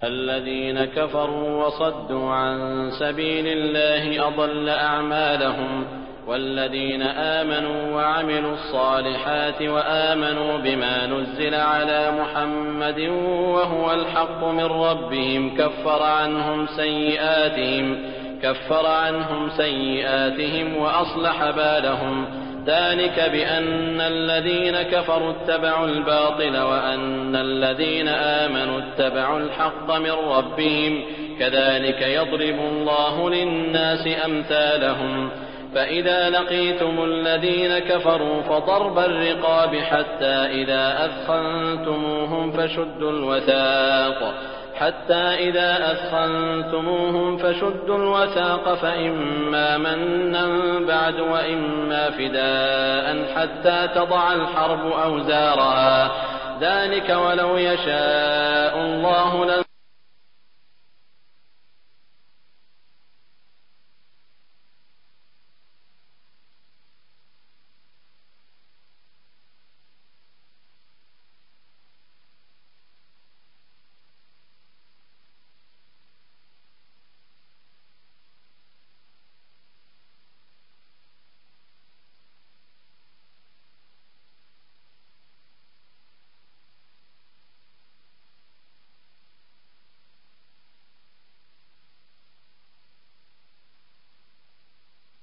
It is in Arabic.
الذين كفروا وصدوا عن سبيل الله أضل أعمالهم والذين آمنوا وعملوا الصالحات وآمنوا بما نزل على محمد وهو الحق من ربهم كفر عنهم سيئاتهم وأصلح بالهم ذلك بأن الذين كفروا اتبعوا الباطل وأن الذين آمنوا اتبعوا الحق من ربهم كذلك يضرب الله للناس أمثالهم فإذا لقيتم الذين كفروا فضرب الرقاب حتى إذا أثخنتموهم فشدوا الوثاق فإما منا بعد وإما فداء حتى تضع الحرب أوزارها ذلك ولو يشاء الله